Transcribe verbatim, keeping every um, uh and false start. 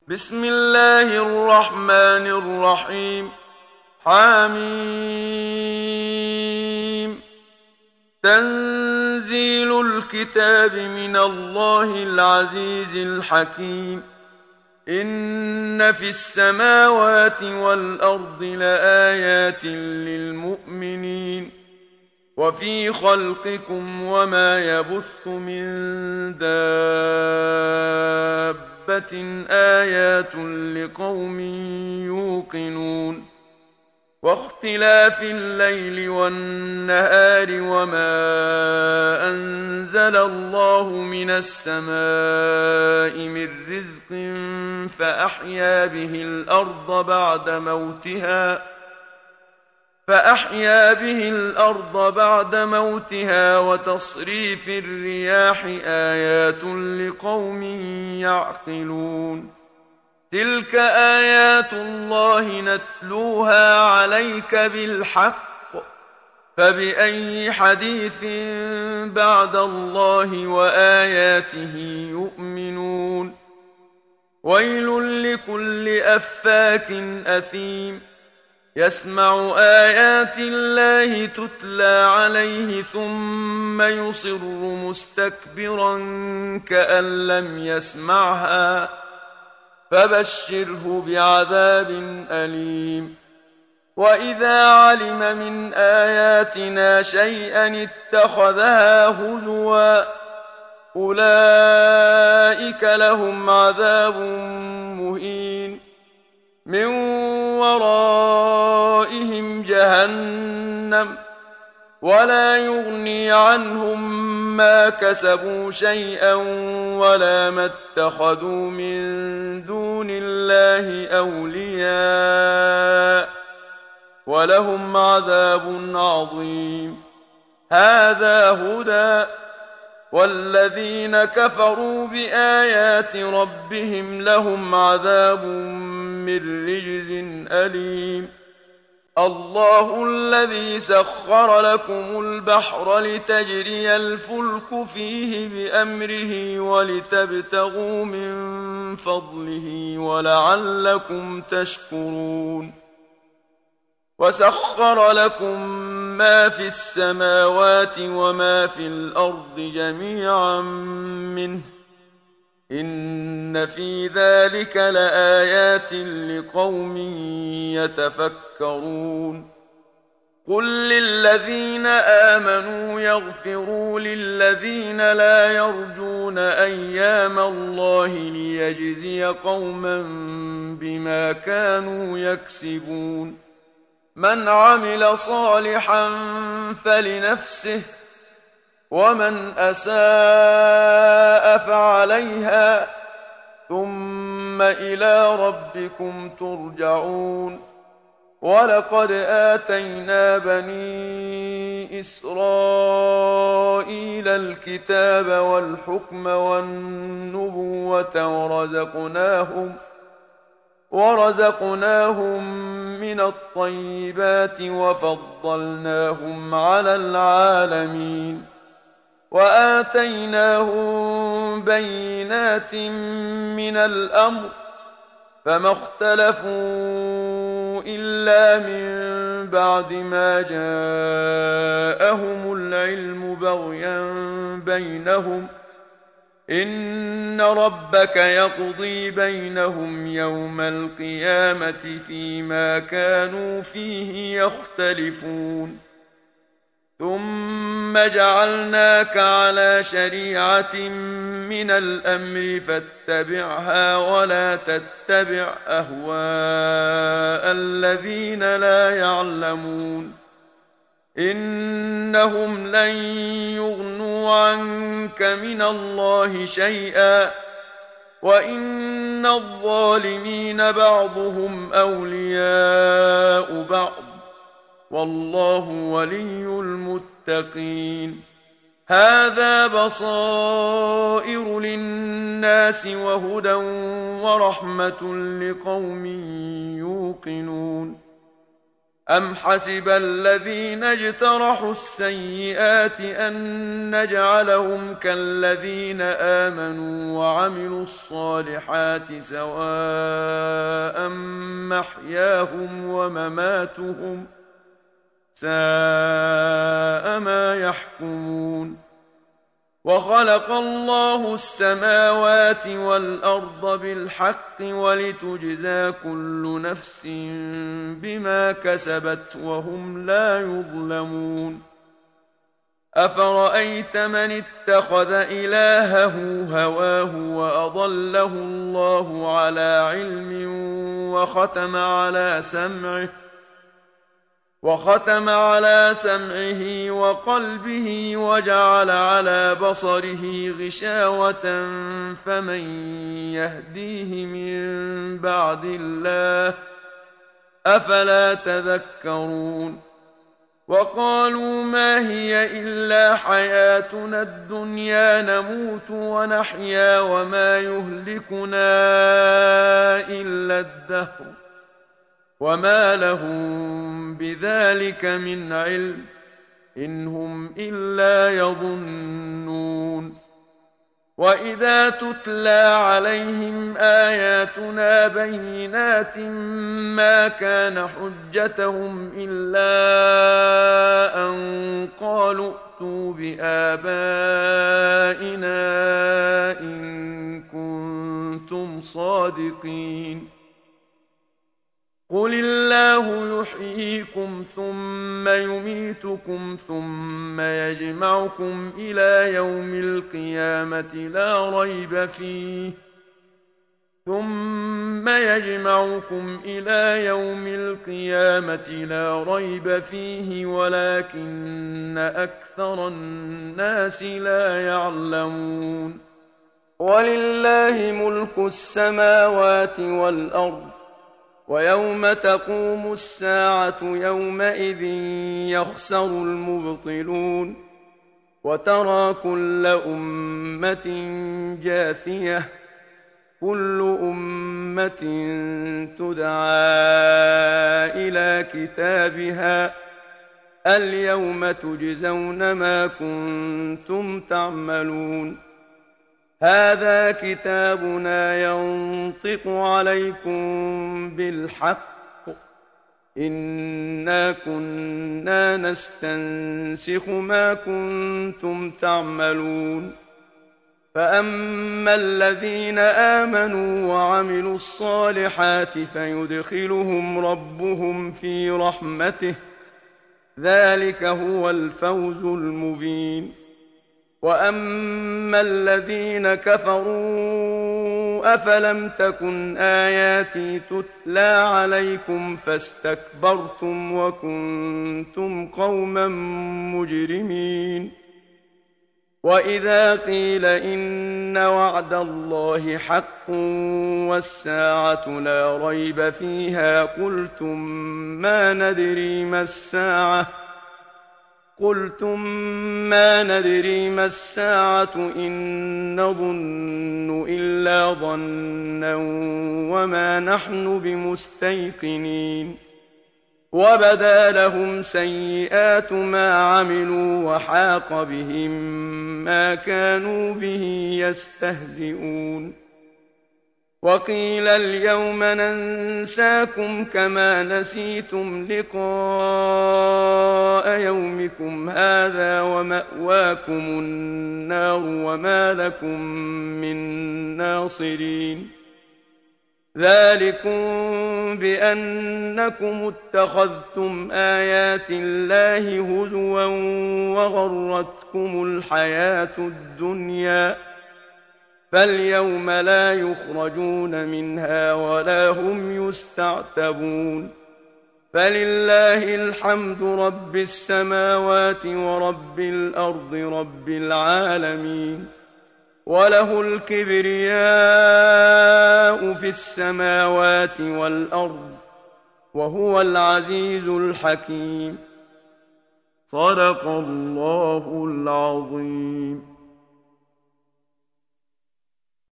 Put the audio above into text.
بسم الله الرحمن الرحيم. حميم. تنزيل الكتاب من الله العزيز الحكيم. إن في السماوات والأرض لآيات للمؤمنين وفي خلقكم وما يبث من دابة آيات لقوم يوقنون. واختلاف الليل والنهار وما أنزل الله من السماء من رزق فأحيا به الأرض بعد موتها فأحيا به الأرض بعد موتها وتصريف الرياح آيات لقوم يعقلون. تلك آيات الله نتلوها عليك بالحق فبأي حديث بعد الله وآياته يؤمنون. ويل لكل أفاك أثيم يسمع آيات الله تتلى عليه ثم يصر مستكبرا كأن لم يسمعها فبشره بعذاب أليم. وإذا علم من آياتنا شيئا اتخذها هزوا أولئك لهم عذاب مهين من ورائهم جهنم ولا يغني عنهم ما كسبوا شيئا ولا ما اتخذوا من دون الله أولياء ولهم عذاب عظيم. هذا هدى والذين كفروا بآيات ربهم لهم عذاب من رجز أليم. الله الذي سخر لكم البحر لتجري الفلك فيه بأمره ولتبتغوا من فضله ولعلكم تشكرون. وسخر لكم ما في السماوات وما في الأرض جميعا منه إن في ذلك لآيات لقوم يتفكرون. قل للذين آمنوا يغفروا للذين لا يرجون أيام الله ليجزي قوما بما كانوا يكسبون. من عمل صالحا فلنفسه ومن أساء فعليها ثم إلى ربكم ترجعون. ولقد آتينا بني إسرائيل الكتاب والحكم والنبوة ورزقناهم ورزقناهم من الطيبات وفضلناهم على العالمين وآتيناهم بينات من الأمر فما اختلفوا إلا من بعد ما جاءهم العلم بغيا بينهم إن ربك يقضي بينهم يوم القيامة فيما كانوا فيه يختلفون. ثم جعلناك على شريعة من الأمر فاتبعها ولا تتبع أهواء الذين لا يعلمون إنهم لن يغنوا عنك من الله شيئا وإن الظالمين بعضهم أولياء بعض والله ولي المتقين. هذا بصائر للناس وهدى ورحمة لقوم يوقنون. أم حسب الذين اجترحوا السيئات أن نجعلهم كالذين آمنوا وعملوا الصالحات سواء محياهم ومماتهم ساء ما يحكمون وخلق الله السماوات والأرض بالحق ولتجزى كل نفس بما كسبت وهم لا يظلمون أفرأيت من اتخذ إلهه هواه وأضله الله على علم وختم على سمعه وختم على سمعه وقلبه وجعل على بصره غشاوة فمن يهديه من بعد الله أفلا تذكرون وقالوا ما هي إلا حياتنا الدنيا نموت ونحيا وما يهلكنا إلا الدهر وما لهم بذلك من علم إن هم إلا يظنون وإذا تتلى عليهم آياتنا بينات ما كان حجتهم إلا أن قالوا ائتوا بآبائنا إن كنتم صادقين قل الله يحييكم ثم يميتكم ثم يجمعكم إلى يوم القيامة لا ريب فيه ثم يجمعكم إلى يوم القيامة لا ريب فيه ولكن أكثر الناس لا يعلمون ولله ملك السماوات والأرض ويوم تقوم الساعة يومئذ يخسر المبطلون وترى كل أمة جاثية كل أمة تدعى إلى كتابها اليوم تجزون ما كنتم تعملون هذا كتابنا ينطق عليكم بالحق إنا كنا نستنسخ ما كنتم تعملون فأما الذين آمنوا وعملوا الصالحات فيدخلهم ربهم في رحمته ذلك هو الفوز المبين وأما الذين كفروا أفلم تكن آياتي تتلى عليكم فاستكبرتم وكنتم قوما مجرمين وإذا قيل إن وعد الله حق والساعة لا ريب فيها قلتم ما ندري ما الساعة قلتم ما ندري ما الساعة إن نظن إلا ظنا وما نحن بمستيقنين وبدا لهم سيئات ما عملوا وحاق بهم ما كانوا به يستهزئون وقيل اليوم ننساكم كما نسيتم لقاء يومكم هذا ومأواكم النار وما لكم من ناصرين ذلكم بأنكم اتخذتم آيات الله هزوا وغرتكم الحياة الدنيا فاليوم لا يخرجون منها ولا هم يستعتبون فلله الحمد رب السماوات ورب الأرض رب العالمين وله الكبرياء في السماوات والأرض وهو العزيز الحكيم صدق الله العظيم.